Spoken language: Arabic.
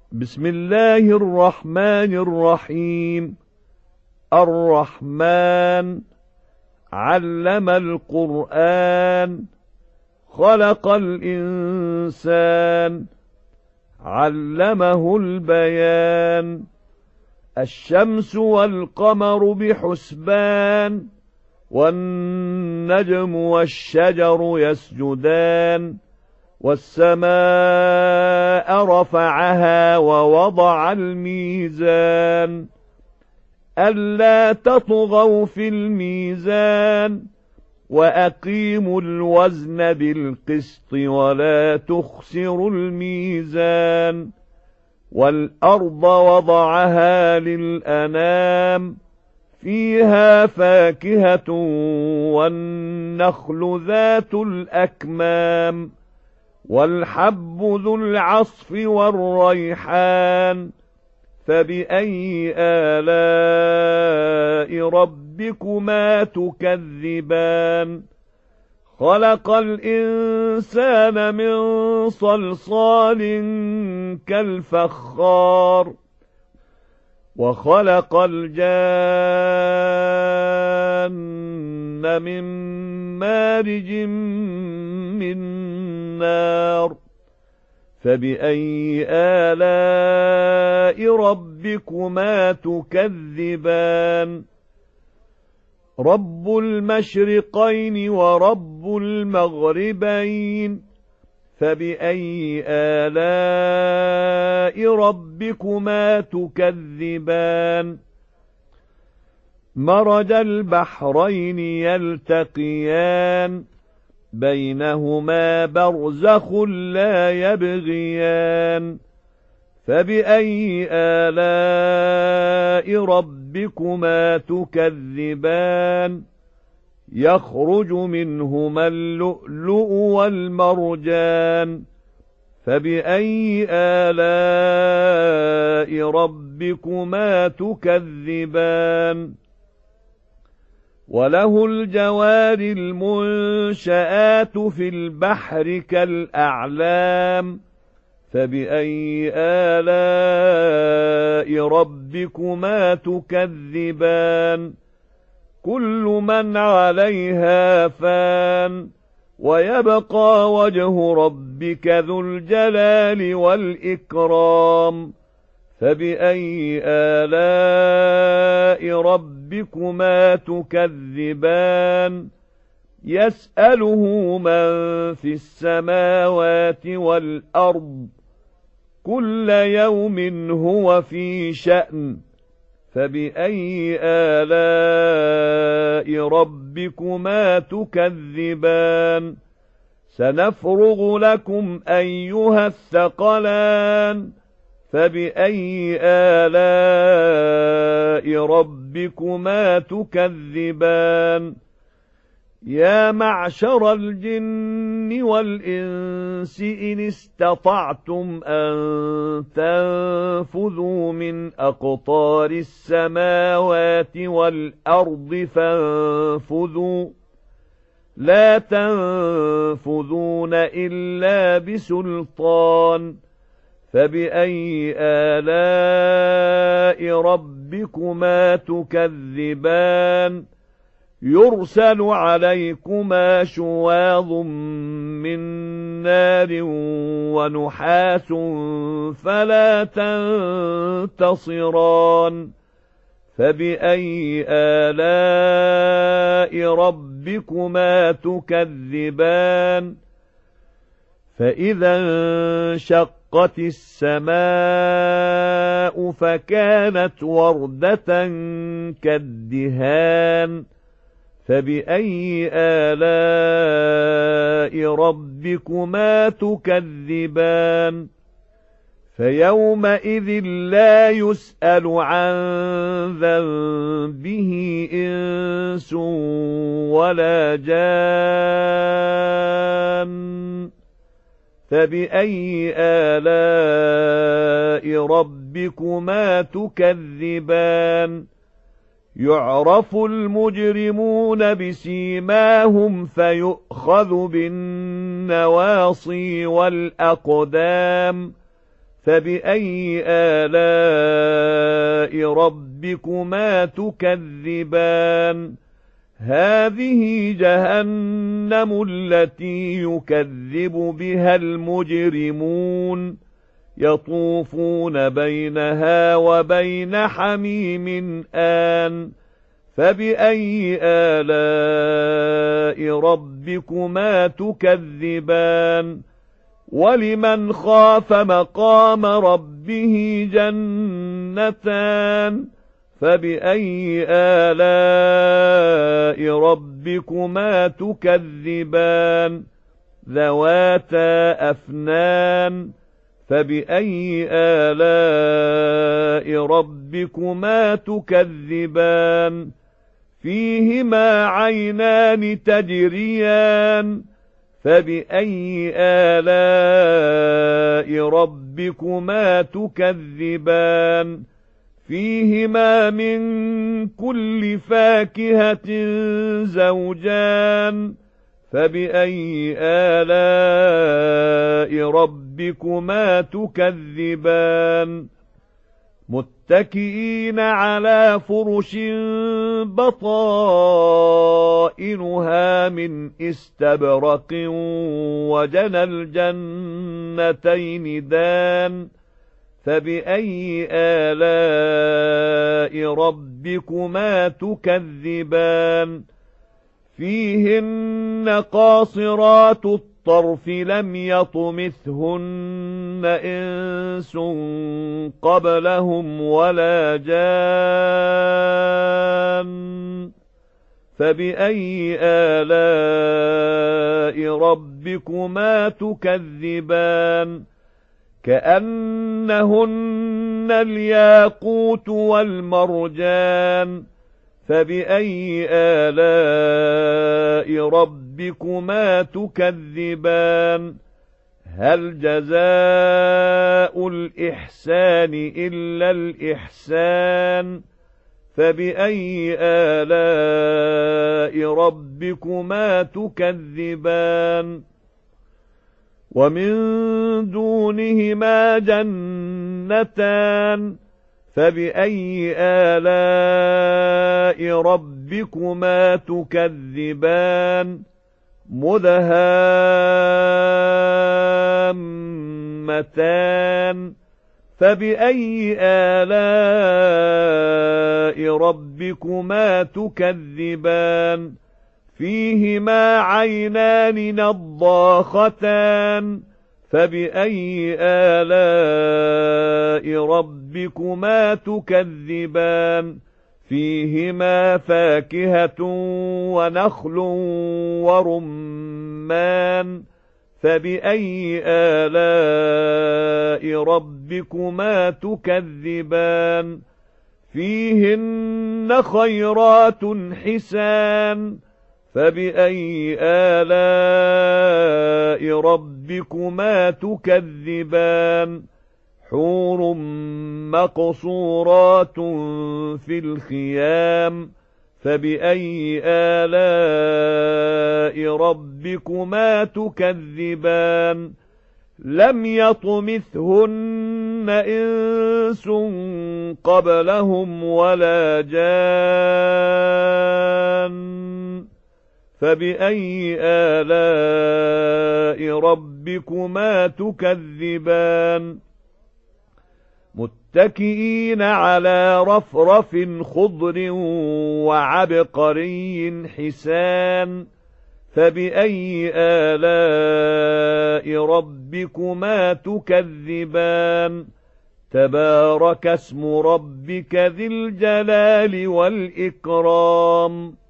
بسم الله الرحمن الرحيم. الرحمن علم القرآن، خلق الإنسان، علمه البيان. الشمس والقمر بحسبان، والنجم والشجر يسجدان. والسماء رفعها ووضع الميزان، ألا تطغوا في الميزان، وأقيموا الوزن بالقسط ولا تخسروا الميزان. والأرض وضعها للأنام، فيها فاكهة والنخل ذات الأكمام، والحب ذو العصف والريحان. فبأي آلاء ربكما تكذبان؟ خلق الإنسان من صلصال كالفخار، وخلق الجان من مارج من نار. فبأي آلاء ربكما تكذبان؟ رب المشرقين ورب المغربين، فبأي آلاء ربكما تكذبان؟ مرج البحرين يلتقيان، بينهما برزخ لا يبغيان. فبأي آلاء ربكما تكذبان؟ يخرج منهما اللؤلؤ والمرجان. فبأي آلاء ربكما تكذبان؟ وله الجوار المنشآت في البحر كالأعلام. فبأي آلاء ربكما تكذبان؟ كل من عليها فان، ويبقى وجه ربك ذو الجلال والإكرام. فبأي آلاء ربكما تكذبان؟ يسأله من في السماوات والأرض، كل يوم هو في شأن. فبأي آلاء ربكما تكذبان؟ سنفرغ لكم أيها الثقلان. فبأي آلاء ربكما تكذبان؟ يا معشر الجن والإنس إن استطعتم أن تنفذوا من أقطار السماوات والأرض فانفذوا، لا تنفذون إلا بسلطان. فبأي آلاء ربكما تكذبان؟ يرسل عليكما شواظ من نار ونحاس فلا تنتصران. فبأي آلاء ربكما تكذبان؟ فإذا انشقت السماء فكانت وردة كالدهان. فبأي آلاء ربكما تكذبان؟ فيومئذ لا يسأل عن ذنبه إنس ولا جان. فبأي آلاء ربكما تكذبان؟ يعرف المجرمون بسيماهم فيؤخذ بالنواصي والأقدام. فبأي آلاء ربكما تكذبان هذه جهنم التي يكذب بها المجرمون يطوفون بينها وبين حميم آن فبأي آلاء ربكما تكذبان ولمن خاف مقام ربه جنتان فبأي آلاء ربكما تكذبان ذواتا أفنان فبأي آلاء ربكما تكذبان فيهما عينان تجريان فبأي آلاء ربكما تكذبان فيهما من كل فاكهة زوجان فبأي آلاء ربكما تكذبان متكئين على فرش بطائنها من استبرق وجنى الجنتين دان فبأي آلاء ربكما تكذبان فيهن قاصرات الطرف لم يطمثهن إنس قبلهم ولا جان فبأي آلاء ربكما تكذبان كأنهن الياقوت والمرجان فبأي آلاء ربكما تكذبان هل جزاء الإحسان إلا الإحسان فبأي آلاء ربكما تكذبان ومن دونهما جنتان فبأي آلاء ربكما تكذبان مدهامتان فبأي آلاء ربكما تكذبان فيهما عينان نضاختان فبأي آلاء ربكما تكذبان فيهما فاكهة ونخل ورمان فبأي آلاء ربكما تكذبان فيهن خيرات حسان فبأي آلاء ربكما تكذبان حور مقصورات في الخيام فبأي آلاء ربكما تكذبان لم يطمثهن إنس قبلهم ولا جان فبأي آلاء ربكما تكذبان متكئين على رفرف خضر وعبقري حسان فبأي آلاء ربكما تكذبان تبارك اسم ربك ذي الجلال والإكرام